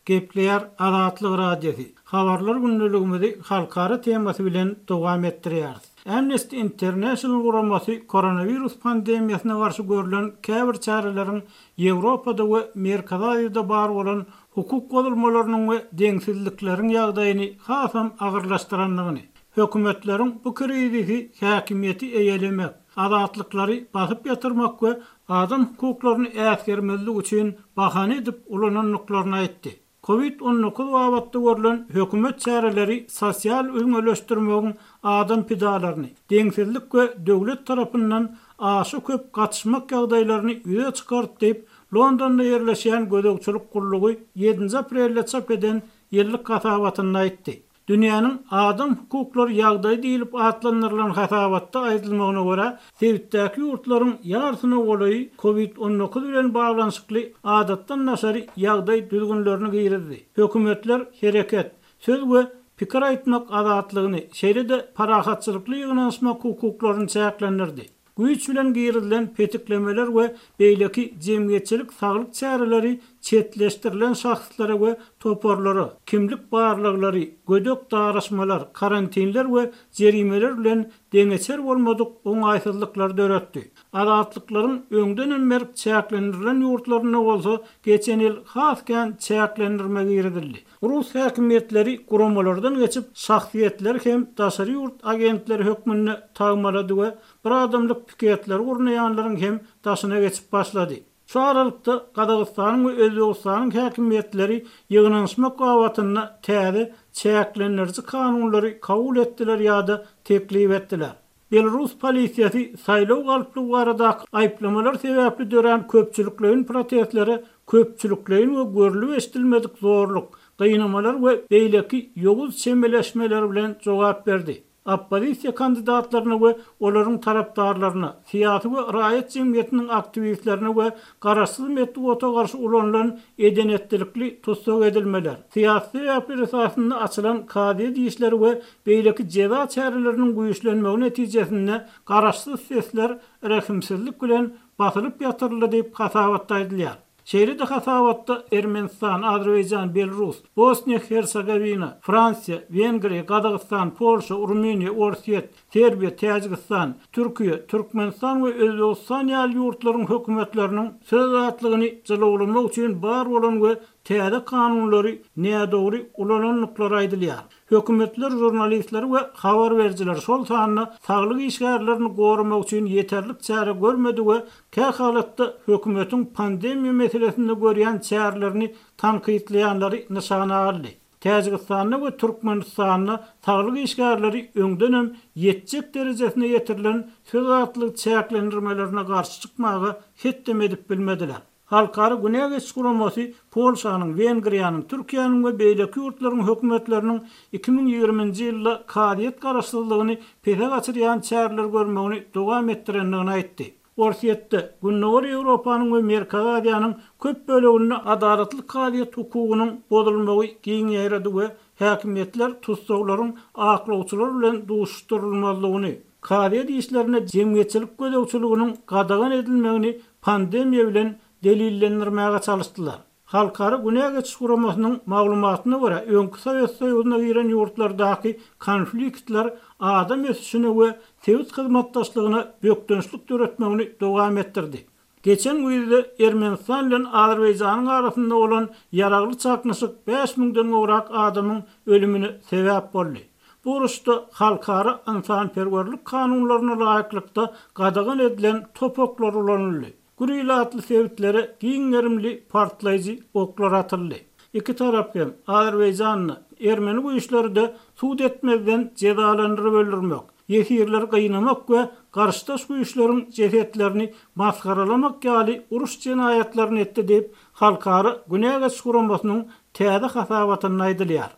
Gepleýär Azatlyk radiosu. Habarlar günnäligimizi halkara temasy bilen dowam etdirýär. Amnesty International guramasy koronavirus pandemiýasyna garşy görülen käbir çaralaryň Ýewropada we Merkezi Aziýada bar bolan hukuk bozulmalarynyň we deňsizlikleriň ýagdaýyny hasam agyrlaşdyranlygyny, hökümetleriň bu krizisi häkimiýeti eýelemek, azatlyklary basyp ýatyrmak we adam hukuklaryny äsgermezlik üçin bahane edip ulananlyklaryny aýtdy. Covid-19 wabatda görülen hökümet çäreleri sosial öňeleşdirmegiň adam pidalaryny, deňsizlik we döwlet tarapyndan aşy köp gatışmak ýagdaýlaryny ýüze çykaryp diýip Londonda ýerleşýän Gödekçilik Gurulugy 7 aprelde çap eden ýyllyk hasabatyny aýtdy. Dünýäniň adam hukuklary ýagdaý diýilip atlandyrylan hasabatda aýdylmagyna görä, Sewitdäki ýurtlaryň ýarsyna goly Covid-19 bilen baglanşykly adatdan nasary ýagdaý düzgünlerini gyrdy. Hökümetler hereket, söz we pikir aýtmak azatlygyny, şeýle-de parahatçylykly ýygnaşmak hukuklaryny çäklendirdi. Güýç bilen gyrdylan petiklemeler we beýleki jemgyýetçilik saglyk çäreleri çetleşdirilen şahslara we toporlara, kimlik barlyklary, gödök daraşmalar, karantinler we jerimeler bilen deňeçer bolmadyk oňaýsızlyklar döretdi. Azatlyklaryň öňden berip çäklendirilen ýurtlaryna bolsa geçen ýyl hasken çäklendirme girdildi. Rus häkimiýetleri guramalardan geçip şahsiýetler hem daşary ýurt agentleri hökmüne tagmalady we bir adamlyk piketler urnaýanlaryň hem daşyna geçip başlady. Şu aralykda Qazaqstanyň we Özbegistanyň häkimiýetleri ýygnaşmak gawatyna täze çäklendirji kanunlary kabul etdiler ýa-da teklip etdiler. Belarus polisiýasy saýlaw galplygy barada aýplamalar sebäpli dören köpçüliklerin protestleri, köpçüliklerin we görülip eşdilmedik zorluk, gynamalar we beýleki ýoguz çemeleşmeler bilen jogap berdi. Oppozisiýa kandidatlaryna we olaryň tarapdarlaryna, syýasy we raýat jemgyýetiniň aktivistlerine we garaşsyz metodga garşy ulanylan edenetlikli tutsak edilmeler, syýasy ýapy esasynda açylan kadiýe diýişleri we beýleki jeza çäreleriniň güýçlenmegi netijesinde garaşsyz sesler rahimsizlik bilen basylyp ýatyryldy diýip hasabatda aýdylýar. Şeýle-de hasabatda Ermenistan, Azerbaýjan, Belarus, Bosniýa, Hersegovina, Fransiýa, Wengriýa, Qazaqstan, Polşa, Rumyniýa, Orsiýet, Serbiýa, Täjikistan, Türkiýe, Türkmenistan we Özbegistan ýaly ýurtlaryň hökümetleriniň söz azatlygyny jylawlamak üçin bar bolan we täze kanunlary nädogry ulananlyklary aýdylýar. Hökümetler, jurnalistler we habar berjiler şol sanyny saglyk işgärlerini gorumak üçin ýeterlik çäre görmedi we kä halatda hökümetiň pandemiýa meselesinde görýän çärelerini tanqidleýänleri nişana aldy. Täjikistanyň we Türkmenistanyň saglyk işgärleri öňden ýetjek derejesine ýetirilen söz azatlyk çäklendirmelerine garşy çykmagy hetdem edip bilmediler. Halkara Güney Geçiş Guramasy Polşanyň, Wengriýanyň, Türkiýanyň we beýleki ýurtlaryň hökümetleriniň 2020-nji ýylda kadiýet garaşsyzlygyny pede gaçyrýan çäreler görmegini dowam etdirenligini aýtdy. Orsiýetde Günnäwir Ýewropanyň we Merkezi Aziýanyň köp böleginde adalatly kadiýet hukugynyň bozulmagy giň ýaýrady we häkimiýetler tutsaklaryň aklawçylar bilen duşdurulmalygyny, kadiýet işlerine jemgyýetçilik gödekçiliginiň gadagan edilmegini pandemiýa bilen delillendirmäge çalışdylar. Halkara Güney Geçiş Guramasynyň maglumatyna görä, öňkü Sowet Soýuzyna giren ýurtlardaky konfliktler adam ösüşine we sewit hyzmatdaşlygyna bökdönçlik döretmegini dowam etdirdi. Geçen ýylda Ermenistan bilen Azerbaýjanyň arasynda bolan ýaragly çaknaşyk 5000-den gowrak adamyň ölümine sebäp boldy. Bu uruşda halkara insanperwerlik kanunlaryna laýyklykda gadagan edilen topoklar ulanyldy. Gurýly atly sewitlere giňerimli partlaýjy oklar atyldy. Iki tarap hem Azerbaýjanyny Ermeni güýçleri suud etmezden jezalandyryp öldürmek, ýehirler gıynamak we garşdaş güýçleriň jesetlerini masgaralamak ýaly uruş jenaýatlaryny etdi diýip halkara Güney Geçiş Guramasynyň täze hasabatyny aýdylýar.